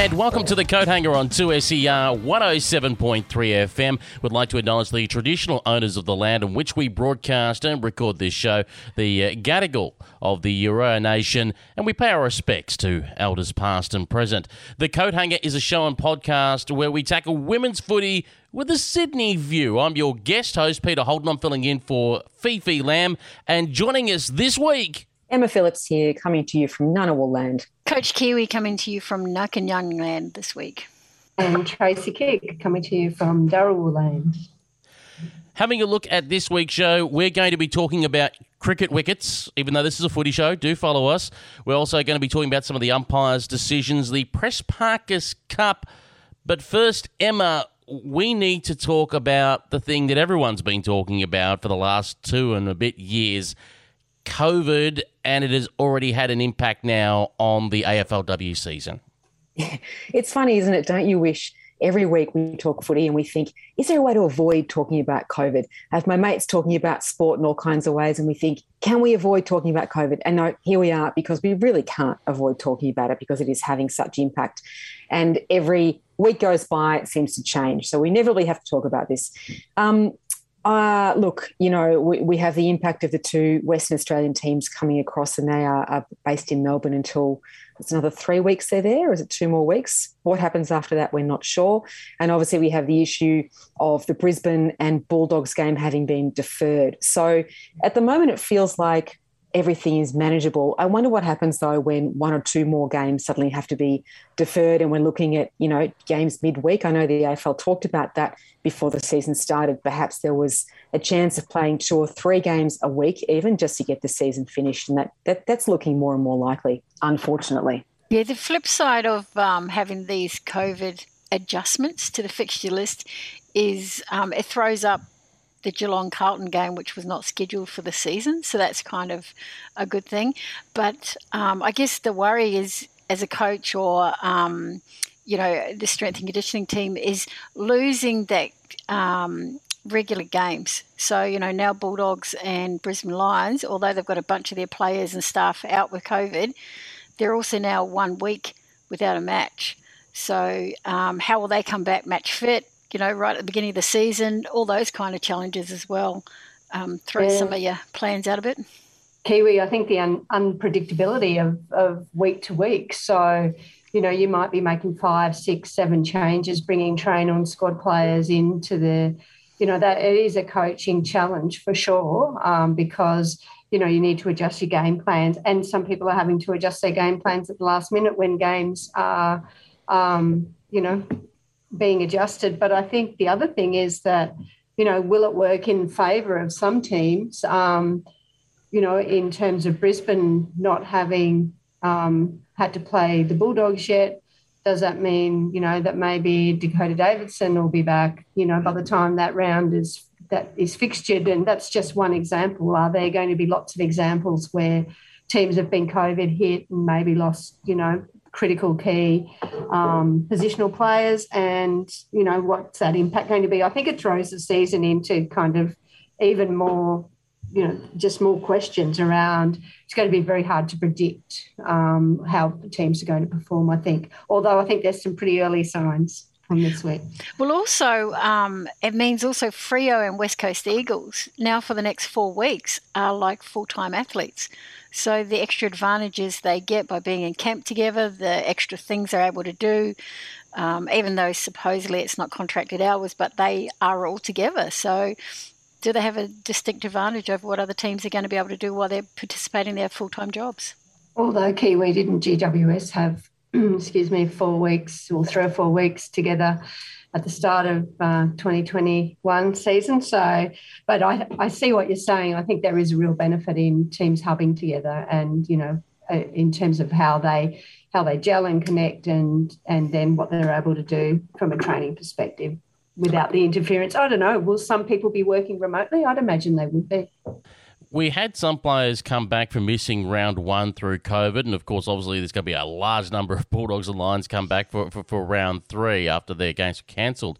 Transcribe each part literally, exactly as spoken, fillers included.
And welcome to the Coat Hanger on two S E R one oh seven point three F M. We'd like to acknowledge the traditional owners of the land on which we broadcast and record this show, the uh, Gadigal of the Eora Nation, and we pay our respects to elders past and present. The Coat Hanger is a show and podcast where we tackle women's footy with a Sydney view. I'm your guest host, Peter Holden. I'm filling in for Fifi Lamb, and joining us this week, Emma Phillips here, coming to you from Ngunnawal land. Coach Kiwi coming to you from Nukunyang land this week. And Tracy Kick coming to you from Dharawal land. Having a look at this week's show, we're going to be talking about cricket wickets, even though this is a footy show. Do follow us. We're also going to be talking about some of the umpires' decisions, the Press Parkers Cup. But first, Emma, we need to talk about the thing that everyone's been talking about for the last two and a bit years, COVID, and it has already had an impact now on the A F L W season. It's funny, isn't it? Don't you wish every week we talk footy and we think, is there a way to avoid talking about COVID? I have my mates talking about sport in all kinds of ways, and we think, can we avoid talking about COVID? And no, here we are, because we really can't avoid talking about it because it is having such impact. And every week goes by, it seems to change. So we inevitably have to talk about this. Um, Uh, look, you know, we, we have the impact of the two Western Australian teams coming across, and they are, are based in Melbourne until it's another three weeks they're there, or is it two more weeks? What happens after that, we're not sure. And obviously we have the issue of the Brisbane and Bulldogs game having been deferred. So at the moment it feels like everything is manageable. I wonder what happens, though, when one or two more games suddenly have to be deferred and we're looking at, you know, games midweek. I know the A F L talked about that before the season started. Perhaps there was a chance of playing two or three games a week even just to get the season finished, and that, that that's looking more and more likely, unfortunately. Yeah, the flip side of um, having these COVID adjustments to the fixture list is um, it throws up the Geelong-Carlton game, which was not scheduled for the season. So that's kind of a good thing. But um, I guess the worry is, as a coach or, um, you know, the strength and conditioning team, is losing that um, regular games. So, you know, now Bulldogs and Brisbane Lions, although they've got a bunch of their players and staff out with COVID, they're also now one week without a match. So um, how will they come back match fit? You know, right at the beginning of the season, all those kind of challenges as well. Um, throw yeah. some of your plans out a bit. Kiwi, I think the un- unpredictability of, of week to week. So, you know, you might be making five, six, seven changes, bringing trainer and squad players into the, you know, that it is a coaching challenge for sure, um, because, you know, you need to adjust your game plans, and some people are having to adjust their game plans at the last minute when games are, um, you know, being adjusted. But I think the other thing is that, you know, will it work in favour of some teams, um, you know, in terms of Brisbane not having um, had to play the Bulldogs yet? Does that mean, you know, that maybe Dakota Davidson will be back, you know, by the time that round is that is fixtured? And that's just one example. Are there going to be lots of examples where teams have been COVID hit and maybe lost, you know, critical key um, positional players, and, you know, what's that impact going to be? I think it throws the season into kind of even more, you know, just more questions around. It's going to be very hard to predict um, how teams are going to perform, I think, although I think there's some pretty early signs from this week. Well, also, um, it means also Freo and West Coast Eagles now for the next four weeks are like full-time athletes. So the extra advantages they get by being in camp together, the extra things they're able to do, um, even though supposedly it's not contracted hours, but they are all together. So do they have a distinct advantage over what other teams are going to be able to do while they're participating in their full-time jobs? Although Kiwi didn't G W S have, excuse me, four weeks or three or four weeks together at the start of uh, twenty twenty-one season. So, but I, I see what you're saying. I think there is a real benefit in teams hubbing together, and, you know, uh, in terms of how they how they gel and connect, and and then what they're able to do from a training perspective without the interference. I don't know. Will some people be working remotely? I'd imagine they would be. We had some players come back from missing round one through COVID, and of course, obviously, there's going to be a large number of Bulldogs and Lions come back for, for, for round three after their games were cancelled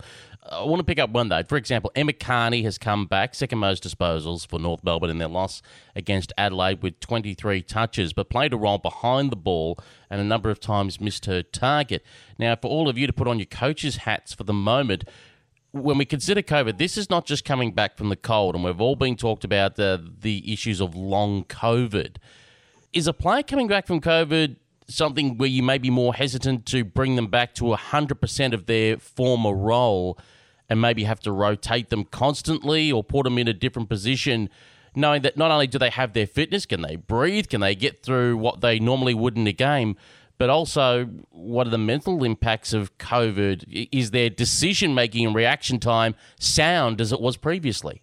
I want to pick up one, though. For example, Emma Carney has come back, second most disposals for North Melbourne in their loss against Adelaide with twenty-three touches, but played a role behind the ball and a number of times missed her target. Now, for all of you to put on your coaches' hats for the moment, when we consider COVID, this is not just coming back from the cold, and we've all been talked about the, the issues of long COVID. Is a player coming back from COVID something where you may be more hesitant to bring them back to one hundred percent of their former role and maybe have to rotate them constantly or put them in a different position, knowing that not only do they have their fitness, can they breathe, can they get through what they normally would in a game, but also what are the mental impacts of COVID? Is their decision-making and reaction time sound as it was previously?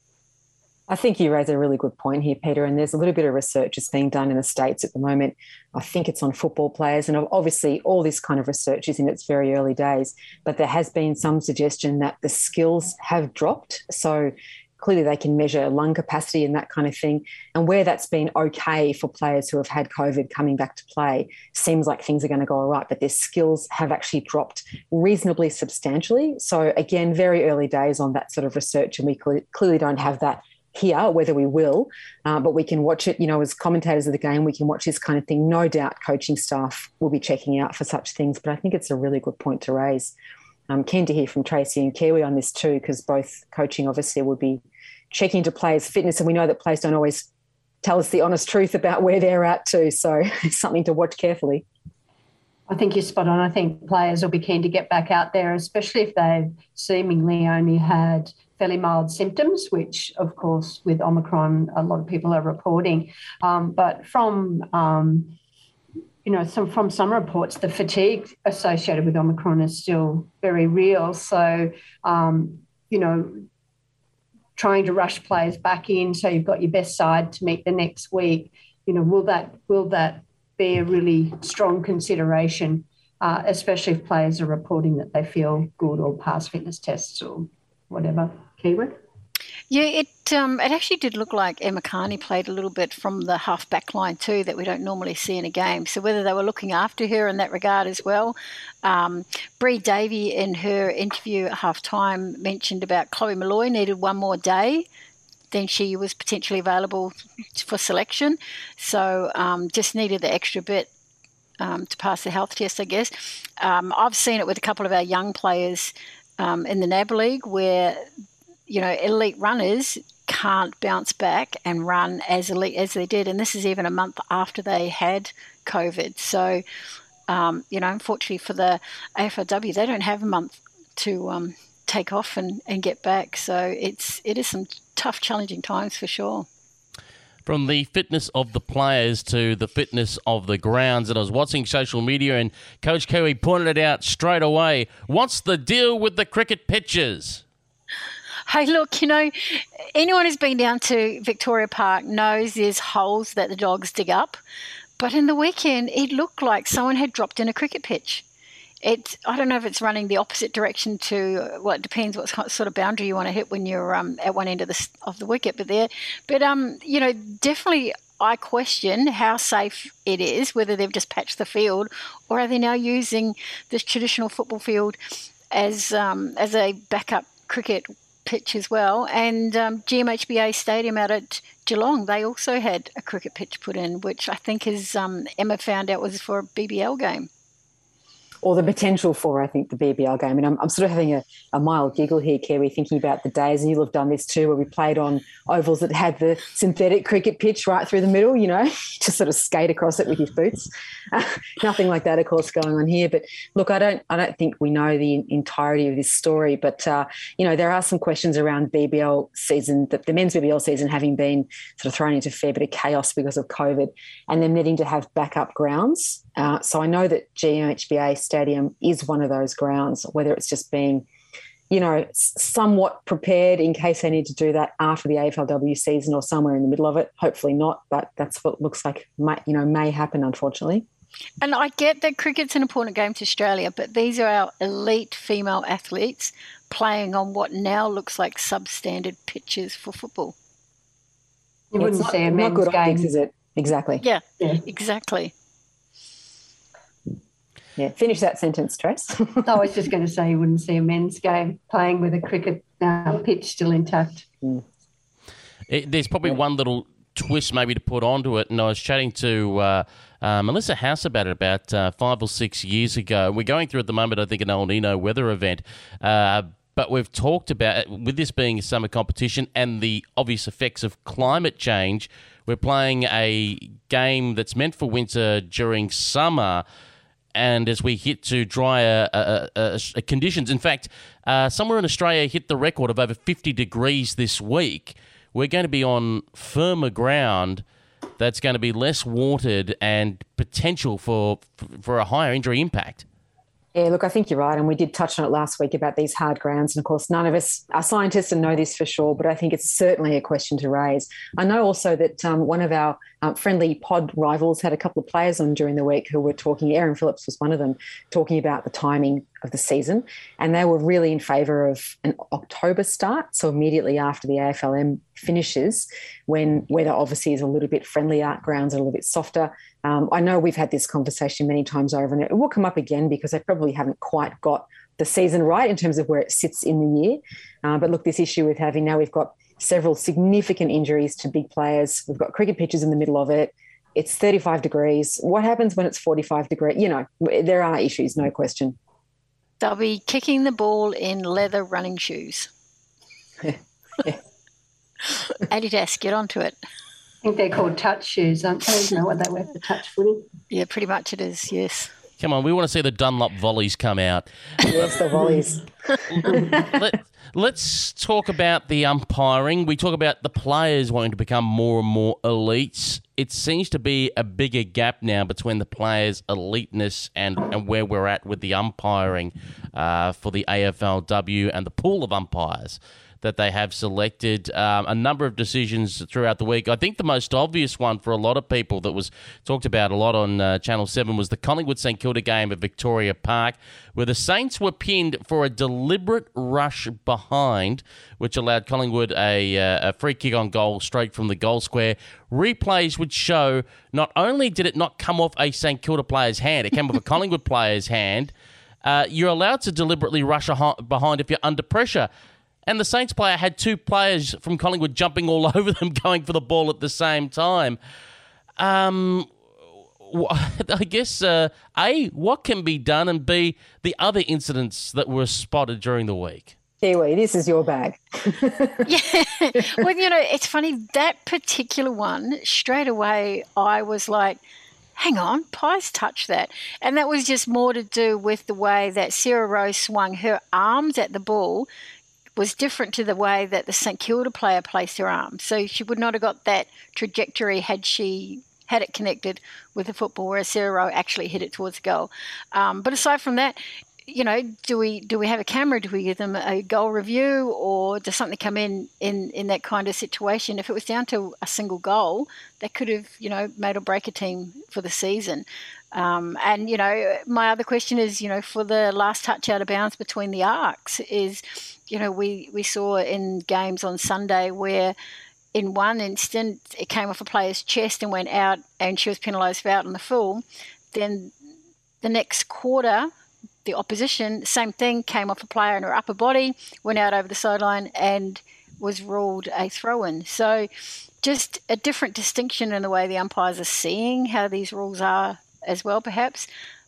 I think you raise a really good point here, Peter, and there's a little bit of research that's being done in the States at the moment. I think it's on football players, and obviously all this kind of research is in its very early days, but there has been some suggestion that the skills have dropped. So clearly they can measure lung capacity and that kind of thing. And where that's been okay for players who have had COVID coming back to play, seems like things are going to go all right, but their skills have actually dropped reasonably substantially. So again, very early days on that sort of research, and we clearly don't have that here, whether we will, uh, but we can watch it, you know, as commentators of the game, we can watch this kind of thing. No doubt coaching staff will be checking out for such things, but I think it's a really good point to raise. I'm keen to hear from Tracy and Kiwi on this too, because both coaching obviously would be checking into players' fitness, and we know that players don't always tell us the honest truth about where they're at too, so it's something to watch carefully. I think you're spot on. I think players will be keen to get back out there, especially if they've seemingly only had fairly mild symptoms, which, of course, with Omicron, a lot of people are reporting. Um, but from, um, you know, some from some reports, the fatigue associated with Omicron is still very real. So, um, you know, trying to rush players back in so you've got your best side to meet the next week, you know, will that will that be a really strong consideration, uh, especially if players are reporting that they feel good or pass fitness tests or whatever. Keyword? Yeah, it um, it actually did look like Emma Carney played a little bit from the half-back line too that we don't normally see in a game. So whether they were looking after her in that regard as well. Um, Bree Davey in her interview at half-time mentioned about Chloe Malloy needed one more day, then she was potentially available for selection. So um, just needed the extra bit um, to pass the health test, I guess. Um, I've seen it with a couple of our young players um, in the N A B League where, you know, elite runners can't bounce back and run as elite as they did. And this is even a month after they had COVID. So, um, you know, unfortunately for the A F L W, they don't have a month to um, take off and, and get back. So it's it is some tough, challenging times for sure. From the fitness of the players to the fitness of the grounds. And I was watching social media and Coach Kiwi pointed it out straight away. What's the deal with the cricket pitches? Hey, look, you know, anyone who's been down to Victoria Park knows there's holes that the dogs dig up. But in the weekend, it looked like someone had dropped in a cricket pitch. It, I don't know if it's running the opposite direction to, well, it depends what sort of boundary you want to hit when you're um, at one end of the of the wicket. But there, but um, you know, definitely, I question how safe it is. Whether they've just patched the field, or are they now using this traditional football field as um, as a backup cricket pitch as well. And um, G M H B A Stadium out at Geelong, they also had a cricket pitch put in, which I think is um, Emma found out was for a B B L game. Or the potential for, I think, the B B L game. And I'm, I'm sort of having a, a mild giggle here, Kerry, thinking about the days, and you'll have done this too, where we played on ovals that had the synthetic cricket pitch right through the middle, you know, just sort of skate across it with your boots. Uh, nothing like that, of course, going on here. But look, I don't I don't think we know the entirety of this story, but, uh, you know, there are some questions around B B L season, the, the men's B B L season having been sort of thrown into a fair bit of chaos because of COVID, and them needing to have backup grounds. Uh, so I know that G M H B A Stadium is one of those grounds, whether it's just being, you know, somewhat prepared in case they need to do that after the A F L W season or somewhere in the middle of it. Hopefully not, but that's what looks like, may, you know, may happen, unfortunately. And I get that cricket's an important game to Australia, but these are our elite female athletes playing on what now looks like substandard pitches for football. You wouldn't not, say a men's not good game, optics, is it? Exactly. Yeah, yeah, exactly. Yeah, finish that sentence, Tress. I was just going to say you wouldn't see a men's game playing with a cricket uh, pitch still intact. Mm. It, there's probably one little twist maybe to put onto it, and I was chatting to uh, uh, Melissa House about it about uh, five or six years ago. We're going through at the moment, I think, an El Nino weather event, uh, but we've talked about, with this being a summer competition and the obvious effects of climate change, we're playing a game that's meant for winter during summer. And as we hit to drier uh, uh, uh, conditions, in fact, uh, somewhere in Australia hit the record of over fifty degrees this week. We're going to be on firmer ground that's going to be less watered and potential for for a higher injury impact. Yeah, look, I think you're right. And we did touch on it last week about these hard grounds. And of course, none of us are scientists and know this for sure, but I think it's certainly a question to raise. I know also that um, one of our uh, friendly pod rivals had a couple of players on during the week who were talking, Aaron Phillips was one of them, talking about the timing of the season. And they were really in favour of an October start, so immediately after the A F L M finishes, when weather obviously is a little bit friendlier, grounds are a little bit softer. Um, I know we've had this conversation many times over, and it will come up again because they probably haven't quite got the season right in terms of where it sits in the year. Uh, but look, this issue with having now we've got several significant injuries to big players. We've got cricket pitches in the middle of it. It's thirty-five degrees. What happens when it's forty-five degrees? You know, there are issues, no question. They'll be kicking the ball in leather running shoes. Adidas, get onto it. I think they're called touch shoes, aren't they? You know what they wear for touch footy? Yeah, pretty much it is, yes. Come on, we want to see the Dunlop volleys come out. Yes, the volleys. Let, let's talk about the umpiring. We talk about the players wanting to become more and more elites. It seems to be a bigger gap now between the players' eliteness and, and where we're at with the umpiring uh, for the A F L W and the pool of umpires that they have selected. Um, a number of decisions throughout the week. I think the most obvious one for a lot of people that was talked about a lot on uh, Channel seven was the Collingwood-St Kilda game at Victoria Park, where the Saints were pinned for a deliberate rush behind, which allowed Collingwood a, uh, a free kick on goal straight from the goal square. Replays would show not only did it not come off a St Kilda player's hand, it came off a Collingwood player's hand. Uh, you're allowed to deliberately rush behind if you're under pressure. And the Saints player had two players from Collingwood jumping all over them, going for the ball at the same time. Um, I guess, uh, A, what can be done, and B, the other incidents that were spotted during the week? Kiwi, this is your bag. Yeah. Well, you know, it's funny, that particular one, straight away I was like, hang on, Pies touched that. And that was just more to do with the way that Sarah Rose swung her arms at the ball was different to the way that the St Kilda player placed her arms. So she would not have got that trajectory had she had it connected with the football, whereas Sarah Rowe actually hit it towards the goal. Um, but aside from that, you know, do we do we have a camera? Do we give them a goal review, or does something come in, in in that kind of situation? If it was down to a single goal, that could have, you know, made or break a team for the season. Um, and, you know, my other question is, you know, for the last touch out of bounds between the arcs is, you know, we, we saw in games on Sunday where in one instant it came off a player's chest and went out and she was penalised for out on the full. Then the next quarter, the opposition, same thing, came off a player in her upper body, went out over the sideline and was ruled a throw-in. So just a different distinction in the way the umpires are seeing how these rules are as well, perhaps.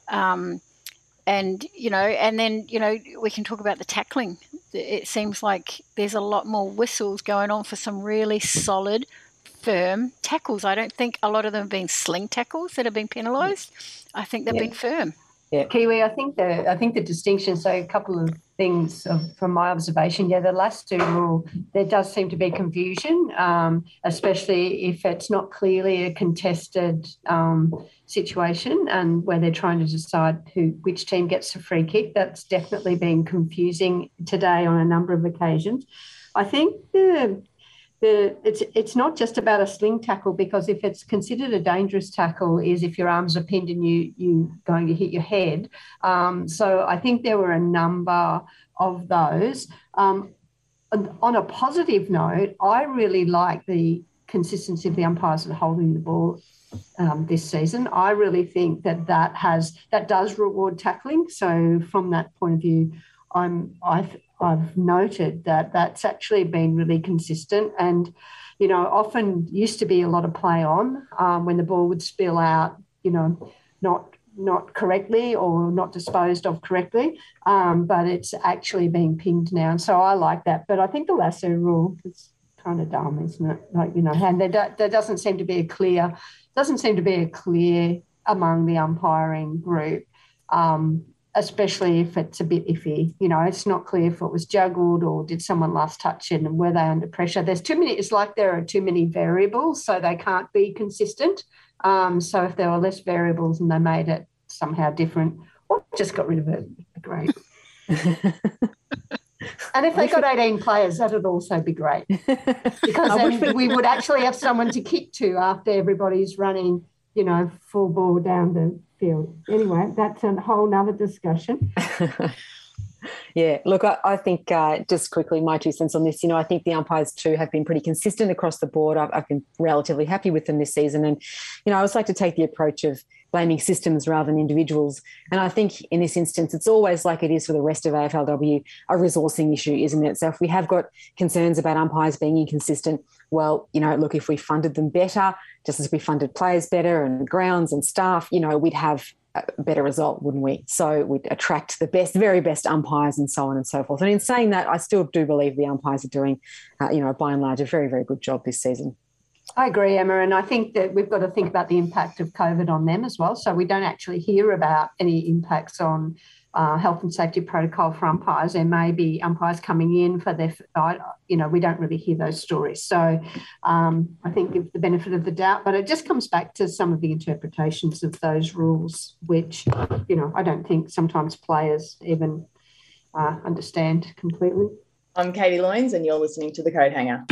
Um, and, you know, and then, you know, we can talk about the tackling. It seems like there's a lot more whistles going on for some really solid, firm tackles. I don't think a lot of them have been sling tackles that have been penalised. I think they've yeah. been firm. Yeah, Kiwi, I think the I think the distinction, so a couple of things of, from my observation, yeah, the last two rule, there does seem to be confusion, um, especially if it's not clearly a contested um, situation and where they're trying to decide who which team gets a free kick. That's definitely been confusing today on a number of occasions. I think the The, it's it's not just about a sling tackle, because if it's considered a dangerous tackle is if your arms are pinned and you you going to hit your head. Um, so I think there were a number of those. Um, on a positive note, I really like the consistency of the umpires that are holding the ball um, this season. I really think that that has that does reward tackling. So from that point of view, I'm I've I've noted that that's actually been really consistent. And you know, often used to be a lot of play on um, when the ball would spill out. You know, not. not correctly or not disposed of correctly, um, but it's actually being pinged now. And so I like that. But I think the lasso rule is kind of dumb, isn't it? Like, you know, and there, do, there doesn't seem to be a clear, doesn't seem to be a clear among the umpiring group, um, especially if it's a bit iffy. You know, it's not clear if it was juggled or did someone last touch it and were they under pressure. There's too many, it's like there are too many variables, so they can't be consistent. Um, so if there were less variables and they made it somehow different, or just got rid of it, great. And if they got eighteen players, that would also be great, because then we would actually have someone to kick to after everybody's running, you know, full ball down the field. Anyway, that's a whole nother discussion. Yeah, look, I, I think uh, just quickly my two cents on this, you know, I think the umpires too have been pretty consistent across the board. I've, I've been relatively happy with them this season. And, you know, I always like to take the approach of blaming systems rather than individuals. And I think in this instance, it's always like it is for the rest of A F L W, a resourcing issue, isn't it? So if we have got concerns about umpires being inconsistent, well, you know, look, if we funded them better, just as we funded players better and grounds and staff, you know, we'd have a better result, wouldn't we? So we'd attract the best, very best umpires and so on and so forth. And in saying that, I still do believe the umpires are doing, uh, you know, by and large, a very, very good job this season. I agree, Emma, and I think that we've got to think about the impact of COVID on them as well. So we don't actually hear about any impacts on uh, health and safety protocol for umpires. There may be umpires coming in for their, you know, we don't really hear those stories. So um, I think give the benefit of the doubt, but it just comes back to some of the interpretations of those rules, which, you know, I don't think sometimes players even uh, understand completely. I'm Katie Loynes and you're listening to The Coat Hanger.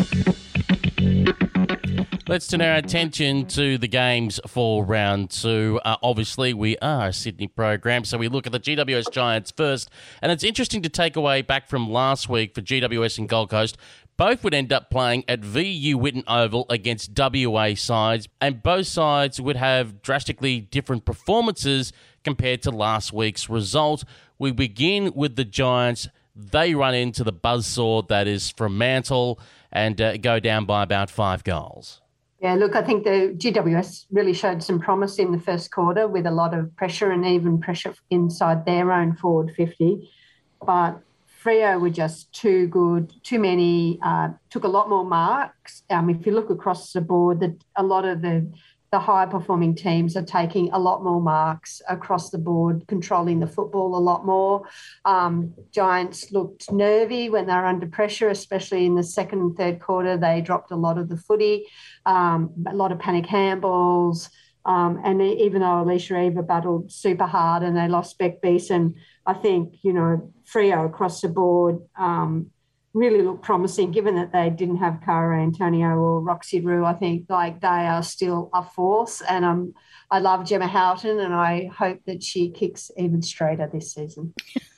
Let's turn our attention to the games for round two. Uh, obviously, we are a Sydney program, so we look at the G W S Giants first. And it's interesting to take away back from last week for G W S and Gold Coast. Both would end up playing at V U Whitten Oval against W A sides, and both sides would have drastically different performances compared to last week's result. We begin with the Giants. They run into the buzzsaw that is Fremantle and uh, go down by about five goals. Yeah, look, I think the G W S really showed some promise in the first quarter with a lot of pressure and even pressure inside their own forward fifty. But Freo were just too good, too many, uh, took a lot more marks. Um, if you look across the board, the, a lot of the, the high-performing teams are taking a lot more marks across the board, controlling the football a lot more. Um, Giants looked nervy when they were under pressure, especially in the second and third quarter. They dropped a lot of the footy, um, a lot of panic handballs. Um, and even though Alicia Eva battled super hard and they lost Beck Beeson, I think, you know, Freo across the board um, really looked promising, given that they didn't have Cara Antonio or Roxy Rue. I think like they are still a force, and um, I love Gemma Houghton, and I hope that she kicks even straighter this season.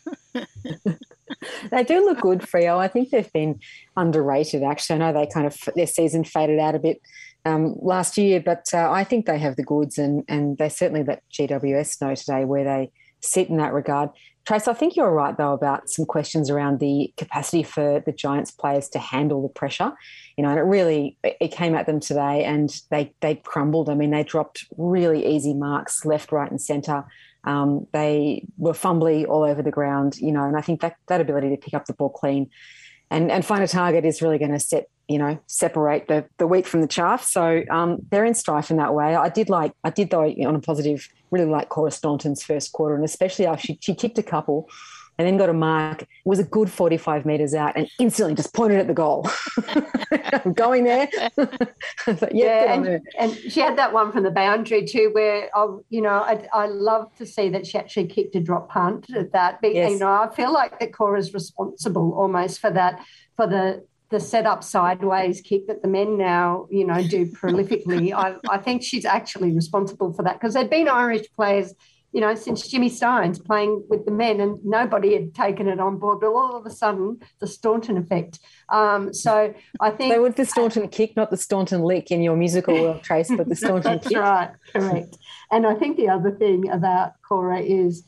They do look good, Freo. I think they've been underrated, actually. I know they kind of, their season faded out a bit um, last year, but uh, I think they have the goods, and, and they certainly let G W S know today where they sit in that regard. Trace, I think you're right, though, about some questions around the capacity for the Giants players to handle the pressure. You know, and it really, it came at them today and they they crumbled. I mean, they dropped really easy marks left, right and centre. Um, they were fumbly all over the ground, you know, and I think that, that ability to pick up the ball clean and, and find a target is really going to set, you know, separate the, the wheat from the chaff. So um, they're in strife in that way. I did like, I did though, on a positive, really like Cora Staunton's first quarter, and especially after she, she kicked a couple and then got a mark. It was a good forty-five metres out and instantly just pointed at the goal. I'm going there. But, yeah, yeah and, and she had that one from the boundary too where, I, you know, I, I love to see that she actually kicked a drop punt at that. But, yes. You know, I feel like that Cora's responsible almost for that, for the the set-up sideways kick that the men now, you know, do prolifically. I, I think she's actually responsible for that because there'd been Irish players you know, since Jimmy Stones playing with the men, and nobody had taken it on board. But all of a sudden, the Staunton effect. Um, so I think... So with the Staunton kick, not the Staunton lick in your musical world, Trace, but the Staunton That's kick. That's right, correct. And I think the other thing about Cora is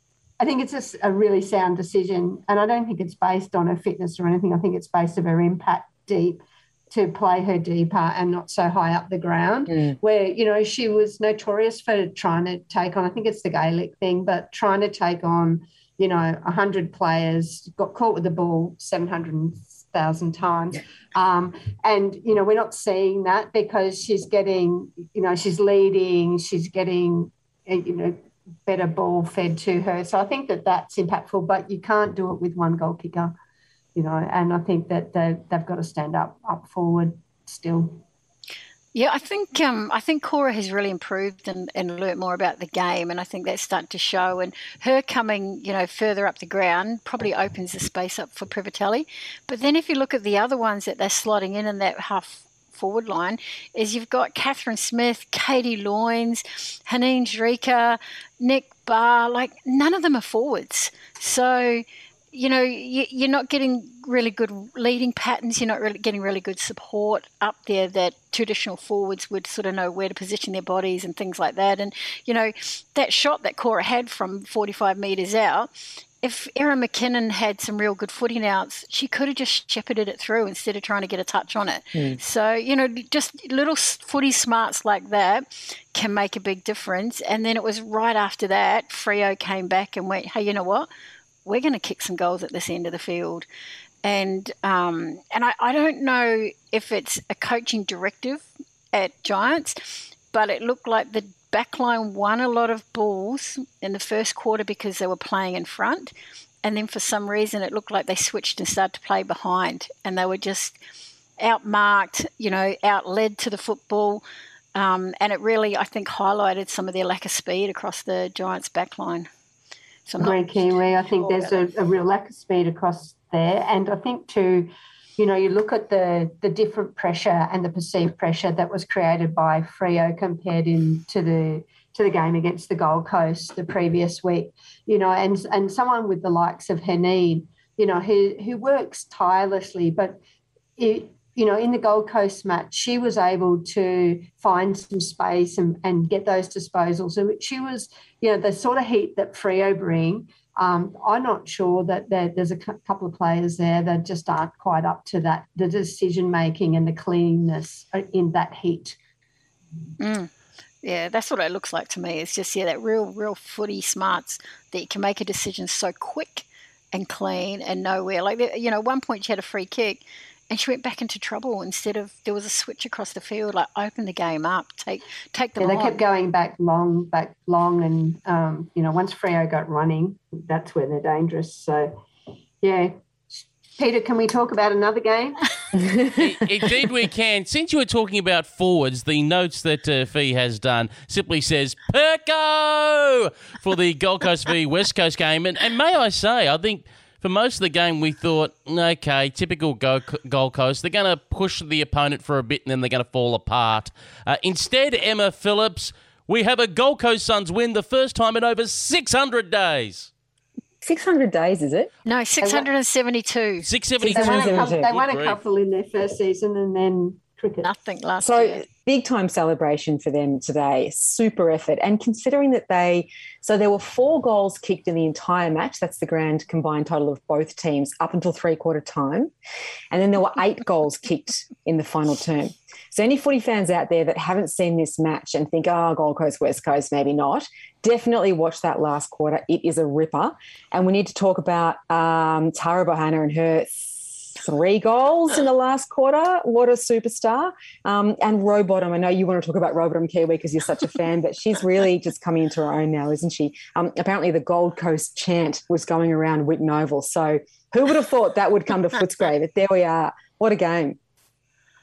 I think it's just a really sound decision, and I don't think it's based on her fitness or anything. I think it's based on her impact deep, to play her deeper and not so high up the ground, mm. where, you know, she was notorious for trying to take on, I think it's the Gaelic thing, but trying to take on, you know, one hundred players, got caught with the ball seven hundred thousand times. Um, and, you know, we're not seeing that because she's getting, you know, she's leading, she's getting, you know, better ball fed to her. So I think that that's impactful, but you can't do it with one goal kicker. You know, and I think that they, they've got to stand up, up forward still. Yeah, I think um, I think Cora has really improved and, and learnt more about the game, and I think that's starting to show. And her coming, you know, further up the ground probably opens the space up for Privatelli. But then if you look at the other ones that they're slotting in in that half forward line, is you've got Catherine Smith, Katie Loynes, Haneen Drika, Nick Barr. Like, none of them are forwards. So, you know, you, you're not getting really good leading patterns. You're not really getting really good support up there that traditional forwards would sort of know where to position their bodies and things like that. And, you know, that shot that Cora had from forty-five metres out, if Erin McKinnon had some real good footing outs, she could have just shepherded it through instead of trying to get a touch on it. Mm. So, you know, just little footy smarts like that can make a big difference. And then it was right after that, Freo came back and went, hey, you know what? We're going to kick some goals at this end of the field. And um, and I, I don't know if it's a coaching directive at Giants, but it looked like the backline won a lot of balls in the first quarter because they were playing in front. And then for some reason it looked like they switched and started to play behind. And they were just outmarked, you know, outled to the football. Um, and it really, I think, highlighted some of their lack of speed across the Giants backline. So Great, Kiwi. I think there's a, a real lack of speed across there. And I think too, you know, you look at the the different pressure and the perceived pressure that was created by Freo compared in to the to the game against the Gold Coast the previous week, you know, and and someone with the likes of Haneen, you know, who who works tirelessly, but it, you know, in the Gold Coast match, she was able to find some space and, and get those disposals. So she was, you know, the sort of heat that Freo bring, um, I'm not sure that there, there's a couple of players there that just aren't quite up to that, the decision-making and the cleanness in that heat. Mm. Yeah, that's what it looks like to me. It's just, yeah, that real, real footy smarts that you can make a decision so quick and clean and nowhere. Like, you know, at one point she had a free kick and she went back into trouble instead of there was a switch across the field, like open the game up, take take them yeah, they on. kept going back long, back long, and, um, you know, once Freo got running, that's where they're dangerous. So, yeah. Peter, can we talk about another game? Indeed we can. Since you were talking about forwards, the notes that uh, Fee has done simply says Perko for the Gold Coast v West Coast game. And, and may I say, I think for most of the game we thought, okay, typical Gold Coast. They're going to push the opponent for a bit and then they're going to fall apart. Uh, instead, Emma Phillips, we have a Gold Coast Suns win the first time in over six hundred days. six hundred days, is it? No, six hundred seventy-two. six seventy-two. They won a couple, they won a couple in their first season and then cricket. Nothing last so, year. Big time celebration for them today. Super effort. And considering that they, so there were four goals kicked in the entire match. That's the grand combined total of both teams up until three quarter time. And then there were eight goals kicked in the final term. So any footy fans out there that haven't seen this match and think, oh, Gold Coast, West Coast, maybe not, definitely watch that last quarter. It is a ripper. And we need to talk about um, Tara Bohanna and her three goals in the last quarter. What a superstar. Um, and Rowbottom, I know you want to talk about Rowbottom Kiwi because you're such a fan, but she's really just coming into her own now, isn't she? Um, apparently the Gold Coast chant was going around Whitten Oval. So who would have thought that would come to Footscray? But there we are. What a game.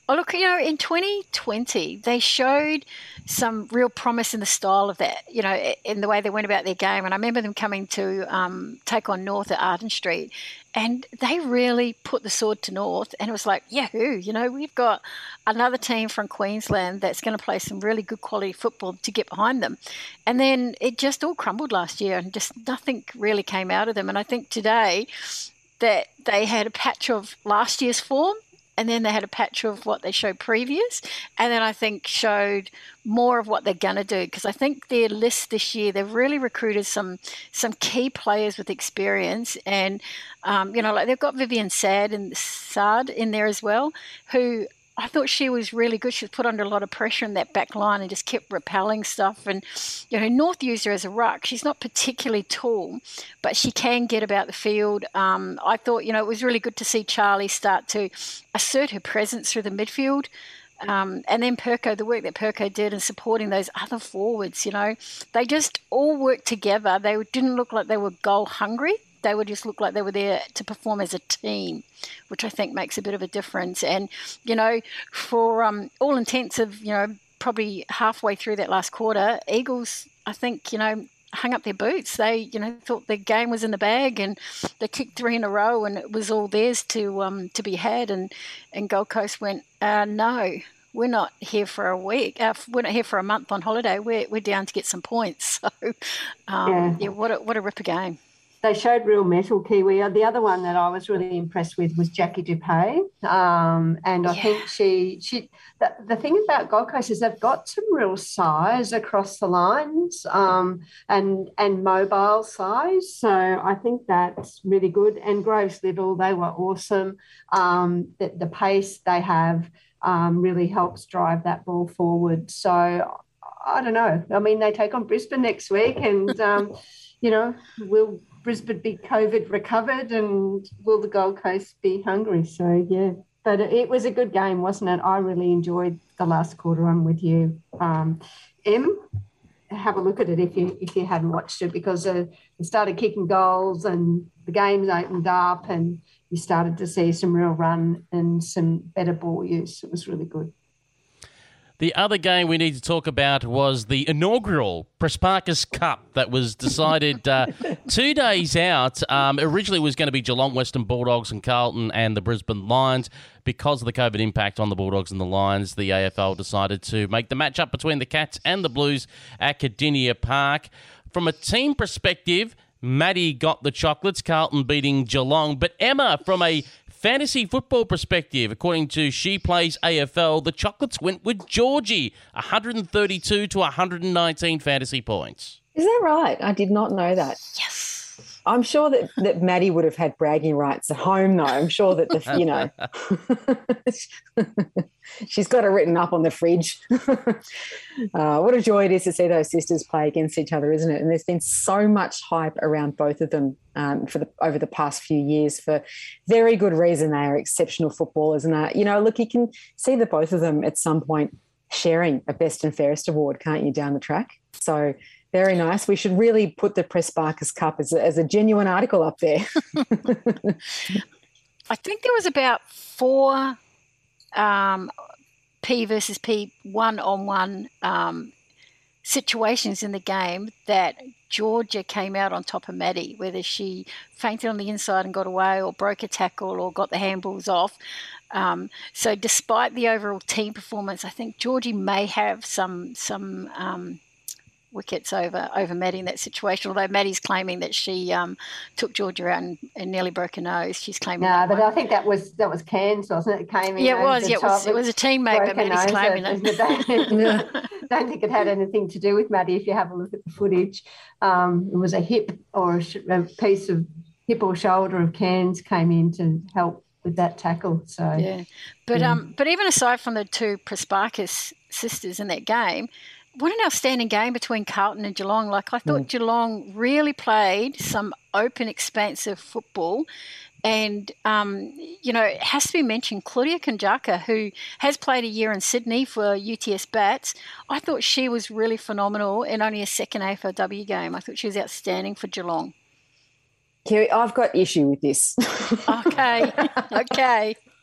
Oh, look, you know, in twenty twenty, they showed some real promise in the style of that, you know, in the way they went about their game. And I remember them coming to um, take on North at Arden Street, and they really put the sword to North. And it was like, yahoo, you know, we've got another team from Queensland that's going to play some really good quality football to get behind them. And then it just all crumbled last year, and just nothing really came out of them. And I think today that they had a patch of last year's form, and then they had a patch of what they showed previous, and then I think showed more of what they're going to do, because I think their list this year, they've really recruited some some key players with experience, and um, you know, like they've got Vivian Sad and Sard in there as well, who I thought she was really good. She was put under a lot of pressure in that back line and just kept repelling stuff. And, you know, North used her as a ruck. She's not particularly tall, but she can get about the field. Um, I thought, you know, it was really good to see Charlie start to assert her presence through the midfield. Um, and then Perko, the work that Perko did in supporting those other forwards, you know, they just all worked together. They didn't look like they were goal hungry. They would just look like they were there to perform as a team, which I think makes a bit of a difference. And, you know, for um, all intents of, you know, probably halfway through that last quarter, Eagles, I think, you know, hung up their boots. They, you know, thought the game was in the bag, and they kicked three in a row, and it was all theirs to um, to be had. And, and Gold Coast went, uh, no, we're not here for a week. Uh, we're not here for a month on holiday. We're we're down to get some points. So, um, yeah. yeah, what a, what a ripper game. They showed real mettle, Kiwi. The other one that I was really impressed with was Jackie Dupay. Um, and I yeah. think she, she the, the thing about Gold Coast is they've got some real size across the lines um, and and mobile size. So I think that's really good. And Groves Little, they were awesome. Um, the, the pace they have um, really helps drive that ball forward. So I don't know. I mean, they take on Brisbane next week, and, um, you know, we'll – Brisbane be COVID recovered, and will the Gold Coast be hungry? So, yeah. But it was a good game, wasn't it? I really enjoyed the last quarter. I'm with you. Um, Em, have a look at it if you if you hadn't watched it, because uh, they started kicking goals and the games opened up, and you started to see some real run and some better ball use. It was really good. The other game we need to talk about was the inaugural Pressparkers Cup that was decided uh, two days out. Um, originally it was going to be Geelong, Western Bulldogs and Carlton and the Brisbane Lions. Because of the COVID impact on the Bulldogs and the Lions, the A F L decided to make the matchup between the Cats and the Blues at Cardinia Park. From a team perspective, Maddie got the chocolates, Carlton beating Geelong. But Emma, from a fantasy football perspective, according to She Plays A F L, the chocolates went with Georgie, one thirty-two to one nineteen fantasy points. Is that right? I did not know that. Yes. I'm sure that, that Maddie would have had bragging rights at home, though. I'm sure that, the you know, she's got it written up on the fridge. uh, what a joy it is to see those sisters play against each other, isn't it? And there's been so much hype around both of them um, for the over the past few years for very good reason. They are exceptional footballers. And, uh, you know, look, you can see the both of them at some point sharing a best and fairest award, can't you, down the track? So very nice. We should really put the Pressparkers Cup as a, as a genuine article up there. I think there was about four um, P versus P one-on-one um, situations in the game that Georgia came out on top of Maddie, whether she fainted on the inside and got away, or broke a tackle, or got the handballs off. Um, so despite the overall team performance, I think Georgie may have some some um, wickets over over Maddie in that situation, although Maddie's claiming that she um, took Georgia out and, and nearly broke her nose. She's claiming No, but one. I think that was that was Cairns, wasn't it? It came in yeah, it was. Yeah, it was, top. it was a teammate, but Maddie's claiming it. I don't think it had anything to do with Maddie. If you have a look at the footage, um, it was a hip or a, sh- a piece of hip or shoulder of Cairns came in to help with that tackle. So yeah, but yeah. um, but even aside from the two Pressparkers sisters in that game, what an outstanding game between Carlton and Geelong. Like, I thought mm. Geelong really played some open, expansive football. And, um, you know, it has to be mentioned, Claudia Konjaka, who has played a year in Sydney for U T S Bats, I thought she was really phenomenal in only a second A F L W game. I thought she was outstanding for Geelong. Kerry, I've got issue with this. Okay, okay.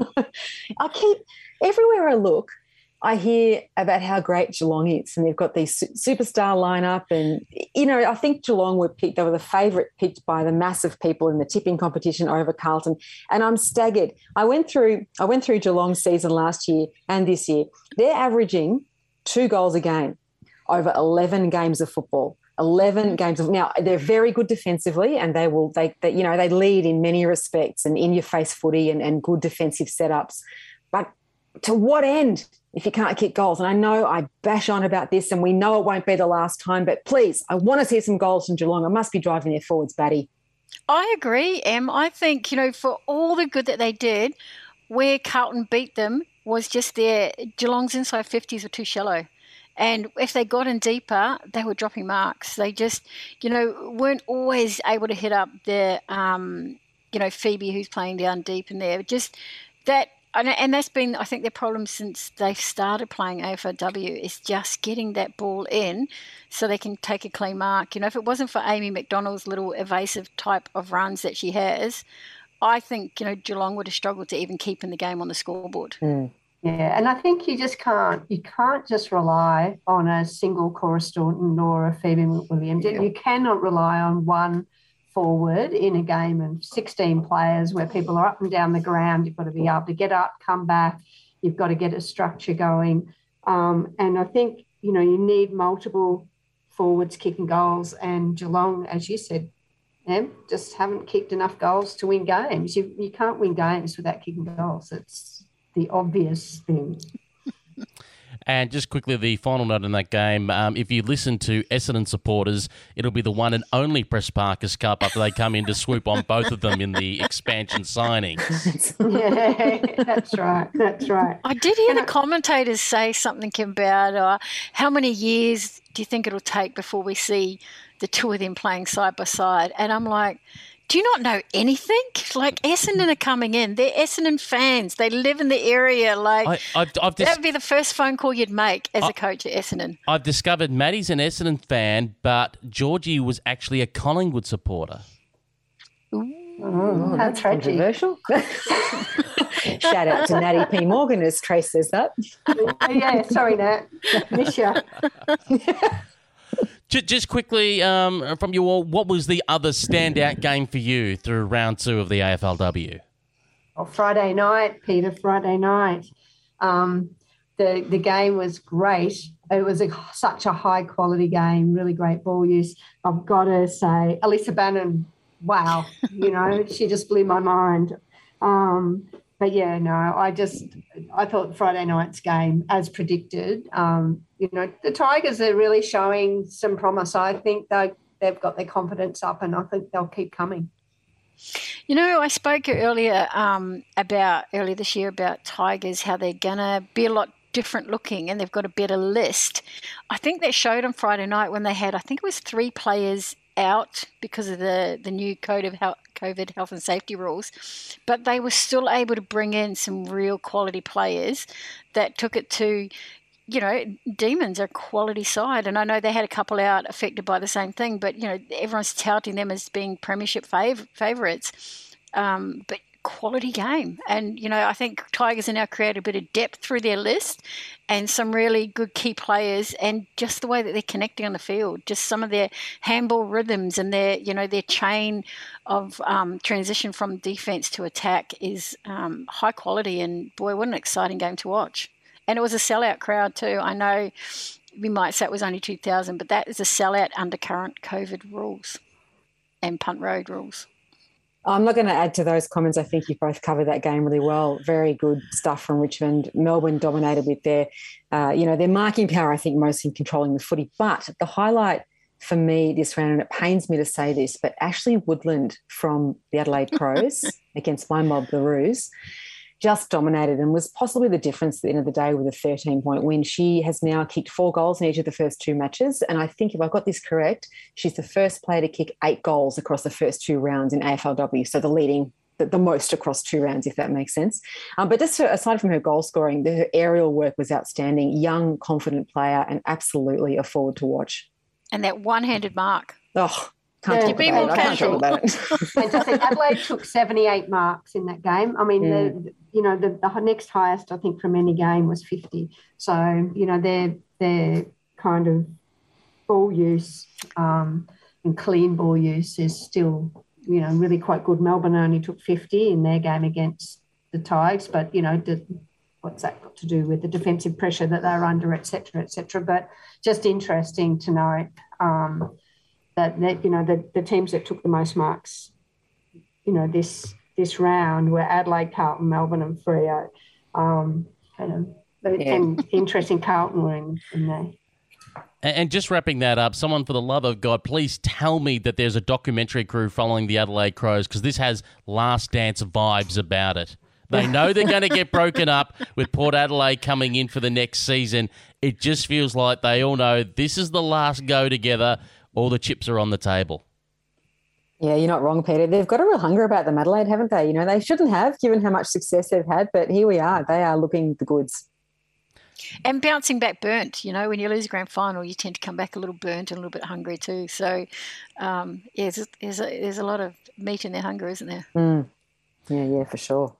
I keep, everywhere I look, I hear about how great Geelong is, and they've got these superstar lineup. And, you know, I think Geelong were picked, they were the favourite picked by the massive people in the tipping competition over Carlton. And I'm staggered. I went through, I went through Geelong's season last year and this year. They're averaging two goals a game over eleven games of football. eleven games of now they're very good defensively, and they will they, they you know they lead in many respects and in your face footy and, and good defensive setups. But to what end if you can't kick goals? And I know I bash on about this, and we know it won't be the last time, but please, I want to see some goals from Geelong. I must be driving their forwards batty. I agree, Em. I think, you know, for all the good that they did, where Carlton beat them was just their Geelong's inside fifties were too shallow. And if they got in deeper, they were dropping marks. They just, you know, weren't always able to hit up their, um, you know, Phoebe, who's playing down deep in there. Just that, and that's been, I think, their problem since they've started playing A F L W is just getting that ball in so they can take a clean mark. You know, if it wasn't for Amy McDonald's little evasive type of runs that she has, I think, you know, Geelong would have struggled to even keep in the game on the scoreboard. Mm. Yeah, and I think you just can't, you can't just rely on a single Cora Staunton or a Phoebe Williams. Yeah. You cannot rely on one forward in a game of sixteen players where people are up and down the ground. You've got to be able to get up, come back. You've got to get a structure going. Um, and I think, you know, you need multiple forwards kicking goals, and Geelong, as you said, Em, just haven't kicked enough goals to win games. You, you can't win games without kicking goals. It's the obvious thing. And just quickly, the final note in that game, um, if you listen to Essendon supporters, it'll be the one and only Press Parkers Cup after they come in to swoop on both of them in the expansion signings. Yeah, that's right, that's right. I did hear and the I, commentators say something about uh, how many years do you think it'll take before we see the two of them playing side by side? And I'm like, do you not know anything? Like, Essendon are coming in. They're Essendon fans. They live in the area. Like, I, I've, I've dis- that would be the first phone call you'd make as I, a coach at Essendon. I've discovered Maddie's an Essendon fan, but Georgie was actually a Collingwood supporter. Ooh, oh, that's controversial. Shout out to Natty P. Morgan, as Trace says that. Yeah, sorry, Nat. Miss you. Just quickly, um, from you all, what was the other standout game for you through round two of the A F L W? Oh, Friday night, Peter, Friday night. Um, the the game was great. It was a, such a high-quality game, really great ball use. I've got to say, Alyssa Bannon, wow, you know, she just blew my mind. Um, but, yeah, no, I just I thought Friday night's game, as predicted, um, you know, the Tigers are really showing some promise. I think they, they've got their confidence up, and I think they'll keep coming. You know, I spoke earlier um, about earlier this year about Tigers, how they're going to be a lot different looking and they've got a better list. I think that showed on Friday night when they had, I think it was three players out because of the, the new code of health, COVID health and safety rules, but they were still able to bring in some real quality players that took it to, you know, Demons are a quality side. And I know they had a couple out affected by the same thing, but, you know, everyone's touting them as being premiership fav- favourites. Um, but quality game. And, you know, I think Tigers have now created a bit of depth through their list and some really good key players, and just the way that they're connecting on the field, just some of their handball rhythms and their, you know, their chain of um, transition from defence to attack is um, high quality. And, boy, what an exciting game to watch. And it was a sellout crowd too. I know we might say it was only two thousand, but that is a sellout under current COVID rules and Punt Road rules. I'm not going to add to those comments. I think you both covered that game really well. Very good stuff from Richmond. Melbourne dominated with their, uh, you know, their marking power, I think, mostly in controlling the footy. But the highlight for me this round, and it pains me to say this, but Ashley Woodland from the Adelaide Crows against my mob, the Roos, just dominated and was possibly the difference at the end of the day with a thirteen-point win. She has now kicked four goals in each of the first two matches, and I think if I got this correct, she's the first player to kick eight goals across the first two rounds in A F L W, so the leading, the, the most across two rounds, if that makes sense. Um, but just to, aside from her goal scoring, the, her aerial work was outstanding, young, confident player, and absolutely a forward to watch. And that one-handed mark. Oh, Can't Yeah. talk Be about more it. I can't casual. talk about it. Fantastic. Adelaide took seventy-eight marks in that game. I mean, Mm. the you know the, the next highest I think from any game was fifty. So you know their their kind of ball use um, and clean ball use is still you know really quite good. Melbourne only took fifty in their game against the Tigers, but you know the, what's that got to do with the defensive pressure that they're under, et cetera, et cetera. But just interesting to note. Um, That, that you know the, the teams that took the most marks, you know this this round were Adelaide, Carlton, Melbourne, and Freo. Um, kind of Yeah. and interesting, Carlton were in, in there. And and just wrapping that up, someone for the love of God, please tell me that there's a documentary crew following the Adelaide Crows, because this has Last Dance vibes about it. They know they're going to get broken up with Port Adelaide coming in for the next season. It just feels like they all know this is the last go together. All the chips are on the table. Yeah, you're not wrong, Peter. They've got a real hunger about them, Adelaide, haven't they? You know, they shouldn't have, given how much success they've had, but here we are. They are looking the goods. And bouncing back burnt, you know, when you lose a grand final, you tend to come back a little burnt and a little bit hungry too. So, um, yeah, there's, there's, a, there's a lot of meat in their hunger, isn't there? Mm. Yeah, yeah, for sure.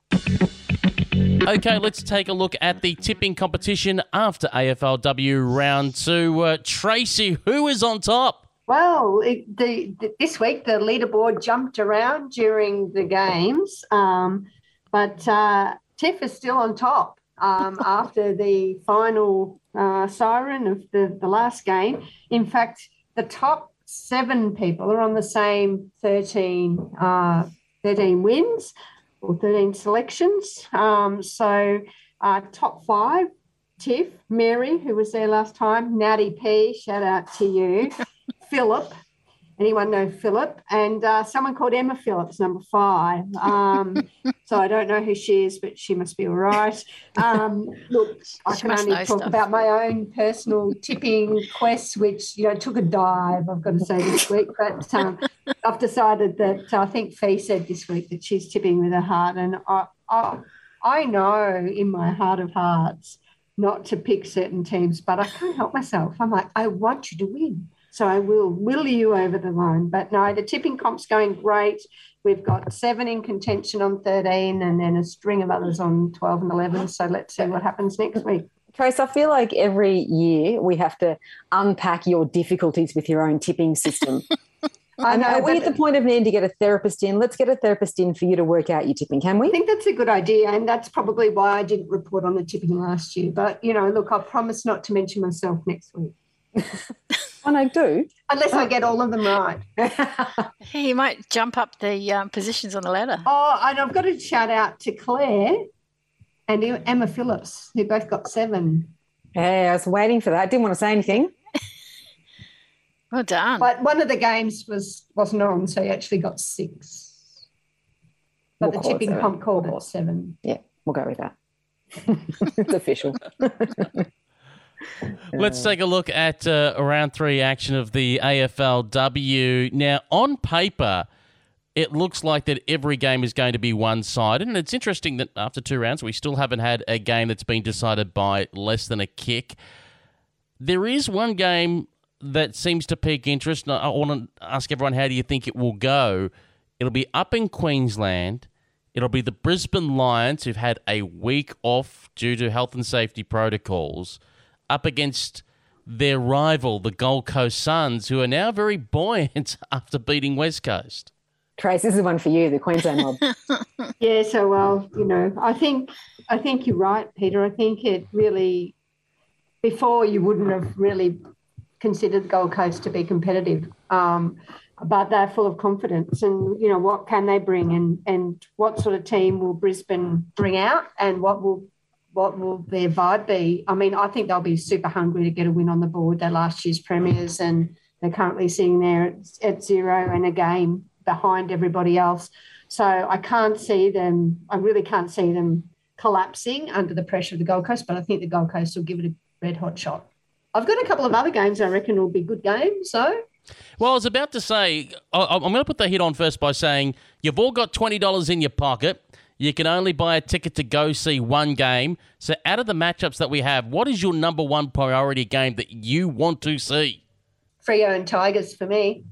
Okay, let's take a look at the tipping competition after A F L W round two. Uh, Tracy, who is on top? Well, it, the, the, this week the leaderboard jumped around during the games, um, but uh, Tiff is still on top um, after the final uh, siren of the, the last game. In fact, the top seven people are on the same thirteen, uh, thirteen wins or thirteen selections. Um, so uh, top five, Tiff, Mary, who was there last time, Natty P, shout out to you. Philip, anyone know Philip? And uh, someone called Emma Phillips, number five. Um, so I don't know who she is, but she must be all right. Um, look, I She can must only know talk stuff. about my own personal tipping quest, which, you know, took a dive, I've got to say, this week. But um, I've decided that I think Fee said this week that she's tipping with her heart. And I, I, I know in my heart of hearts not to pick certain teams, but I can't help myself. I'm like, I want you to win. So I will will you over the line. But no, the tipping comp's going great. We've got seven in contention on thirteen and then a string of others on twelve and eleven. So let's see what happens next week. Trace, I feel like every year we have to unpack your difficulties with your own tipping system. I know, Are we but at the point of needing to get a therapist in? Let's get a therapist in for you to work out your tipping, can I we? think that's a good idea, and that's probably why I didn't report on the tipping last year. But, you know, look, I promise not to mention myself next week. And I do. Unless I get all of them right. Hey, you might jump up the um, positions on the ladder. Oh, and I've got to shout out to Claire and Emma Phillips, who both got seven. Hey, I was waiting for that. Didn't want to say anything. Well done. But one of the games was, wasn't on, so he actually got six. But We'll the call it tipping seven. comp called it seven. Yeah, we'll go with that. It's official. Let's take a look at uh, round three action of the A F L W. Now, on paper, it looks like that every game is going to be one-sided, and it's interesting that after two rounds, we still haven't had a game that's been decided by less than a kick. There is one game that seems to pique interest, and I want to ask everyone, how do you think it will go? It'll be up in Queensland. It'll be the Brisbane Lions, who've had a week off due to health and safety protocols, up against their rival, the Gold Coast Suns, who are now very buoyant after beating West Coast. Trace, this is one for you, the Queensland mob. Yeah, so well, you know, I think I think you're right, Peter. I think it really, before you wouldn't have really considered Gold Coast to be competitive, um, but they're full of confidence. And you know, what can they bring, and and what sort of team will Brisbane bring out, and what will what will their vibe be? I mean, I think they'll be super hungry to get a win on the board. They're last year's premiers, and they're currently sitting there at, at zero and a game behind everybody else. So I can't see them, I really can't see them collapsing under the pressure of the Gold Coast, but I think the Gold Coast will give it a red hot shot. I've got a couple of other games I reckon will be good games, so. Well, I was about to say, I- I'm going to put the hit on first by saying you've all got twenty dollars in your pocket. You can only buy a ticket to go see one game. So out of the matchups that we have, what is your number one priority game that you want to see? Freo and Tigers for me.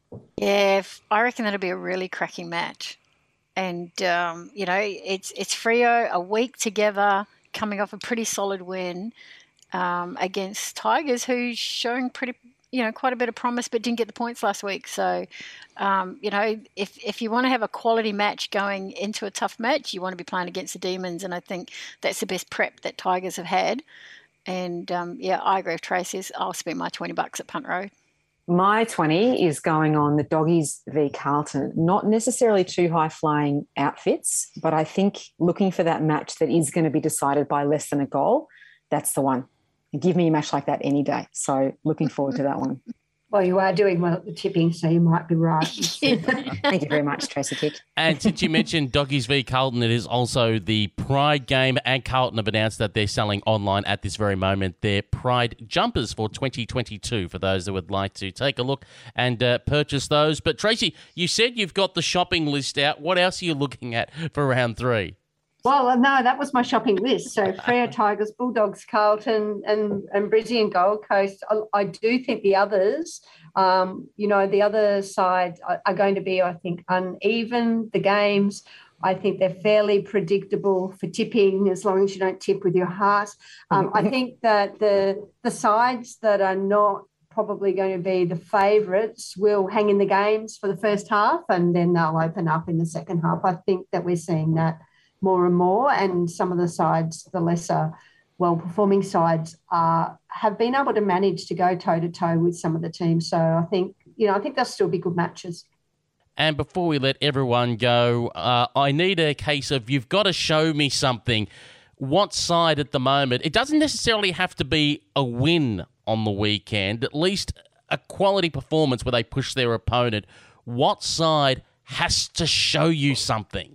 Yeah, I reckon that'll be a really cracking match. And, um, you know, it's it's Freo a week together, coming off a pretty solid win um, against Tigers, who's showing pretty, you know, quite a bit of promise, but didn't get the points last week. So, um, you know, if if you want to have a quality match going into a tough match, you want to be playing against the Demons, and I think that's the best prep that Tigers have had. And, um, yeah, I agree with Tracy. I'll spend my twenty bucks at Punt Road. My twenty is going on the Doggies v Carlton. Not necessarily two high-flying outfits, but I think looking for that match that is going to be decided by less than a goal, that's the one. Give me a match like that any day. So looking forward to that one. Well, you are doing well at the tipping, so you might be right. Thank you very much, Tracy Kick. And since you mentioned Doggies v Carlton, it is also the Pride game, and Carlton have announced that they're selling online at this very moment their Pride jumpers for twenty twenty-two for those that would like to take a look and uh, purchase those. But Tracy, you said you've got the shopping list out. What else are you looking at for round three? Well, no, that was my shopping list. So Freo Tigers, Bulldogs, Carlton and, and Brizzy and Gold Coast. I, I do think the others, um, you know, the other side are, are going to be, I think, uneven, the games. I think they're fairly predictable for tipping as long as you don't tip with your heart. Um, I think that the the sides that are not probably going to be the favourites will hang in the games for the first half and then they'll open up in the second half. I think that we're seeing that more and more, and some of the sides, the lesser well-performing sides, uh, have been able to manage to go toe-to-toe with some of the teams. So I think, you know, I think they'll still be good matches. And before we let everyone go, uh, I need a case of you've got to show me something. What side at the moment? It doesn't necessarily have to be a win on the weekend, at least a quality performance where they push their opponent. What side has to show you something?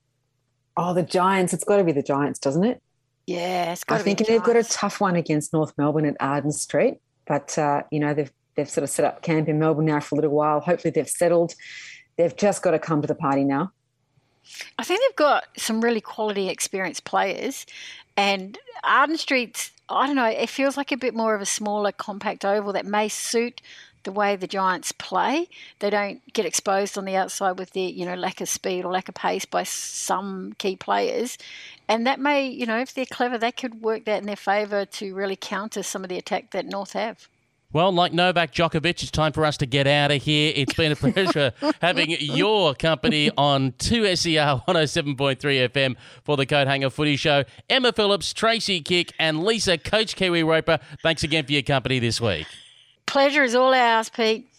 Oh, the Giants. It's got to be the Giants, doesn't it? Yeah, it's got to I think be the they've got a Giants. tough one against North Melbourne at Arden Street. But, uh, you know, they've they've sort of set up camp in Melbourne now for a little while. Hopefully they've settled. They've just got to come to the party now. I think they've got some really quality, experienced players. And Arden Street's, I don't know, it feels like a bit more of a smaller, compact oval that may suit the way the Giants play. They don't get exposed on the outside with their, you know, lack of speed or lack of pace by some key players. And that may, you know, if they're clever, they could work that in their favour to really counter some of the attack that North have. Well, like Novak Djokovic, it's time for us to get out of here. It's been a pleasure having your company on two S E R one oh seven point three F M for the Coat Hanger Footy Show. Emma Phillips, Tracy Kick and Lisa, Coach Kiwi Roper, thanks again for your company this week. Pleasure is all ours, Pete.